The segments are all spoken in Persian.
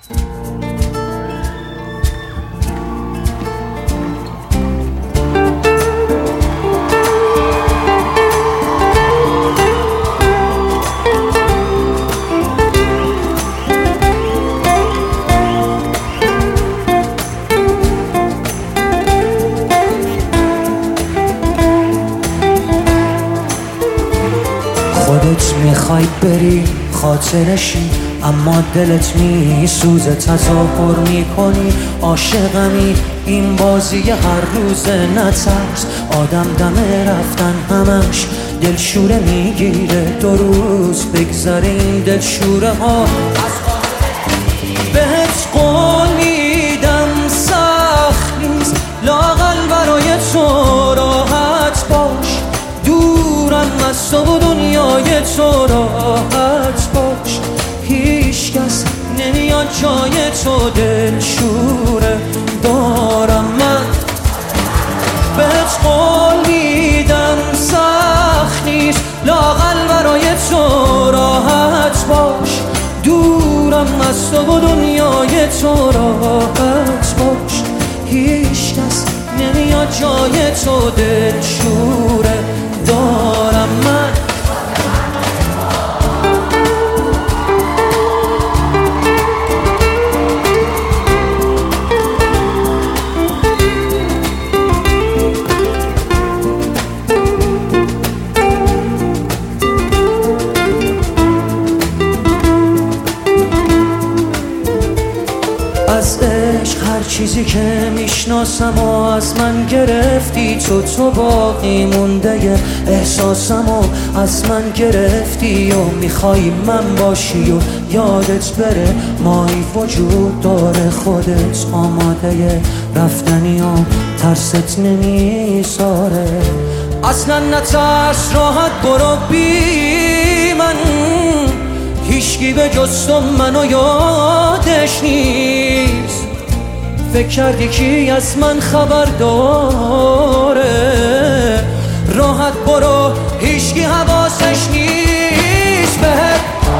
خودت میخوای بری خاطرشی، اما دلت میسوزه تظاهر میکنی عاشقمی. این بازی هر روز نترس، آدم دم رفتن همش دلشوره میگیره. 2 روز بگذره این دلشوره ها بهت قول میدم سخت نیست، لااقل برای تو راحت باش. دورم از تو و دنیای تو راحت باش. هیچ کس نمیاد جای تو دلشوره دارم من. بهت قول میدم سخت نیست، لااقل برای تو راحت باش. دورم از تو و دنیای تو راحت باش. هیچ کس نمیاد جای تو دلشوره دارم من. از عشق هر چیزی که میشناسم و از من گرفتی تو باقی مونده احساسم و از من گرفتی و میخوای من باشی و یادت بره مایی وجود داره. خودت آماده رفتنی و ترست نمیذاره. اصلا نترس راحت برو بی من، هیچکی به جز تو منو یادش نیست. فکر کردی کی از من خبر داره؟ راحت برو هیچکی حواسش نیست. بهت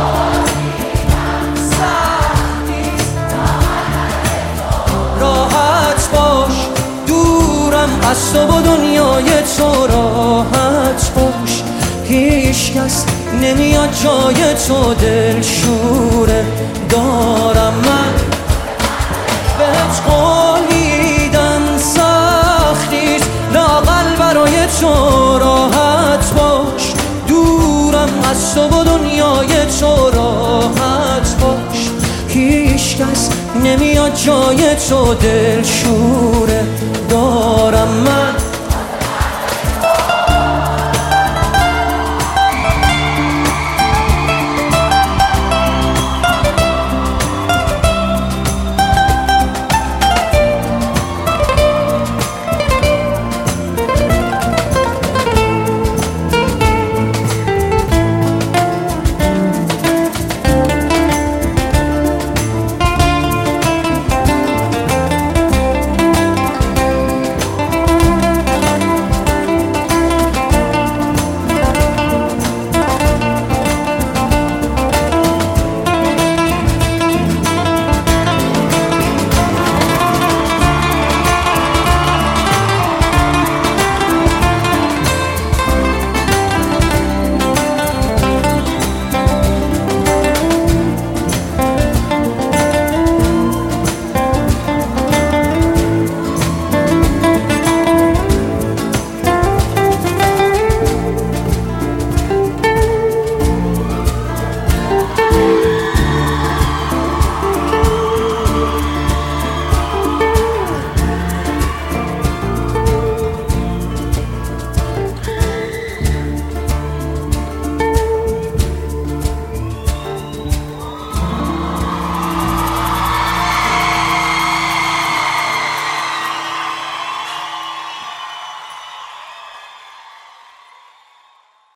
راحت باش. دورم از تو و دنیای تو راحت باش. هیچ کس نمیاد جای تو دلشوره دارم من. بهت قول میدم سخت نیست، لااقل برای تو راحت باش. دورم از تو و دنیای تو راحت باش. هیچ کس نمیاد جای تو دلشوره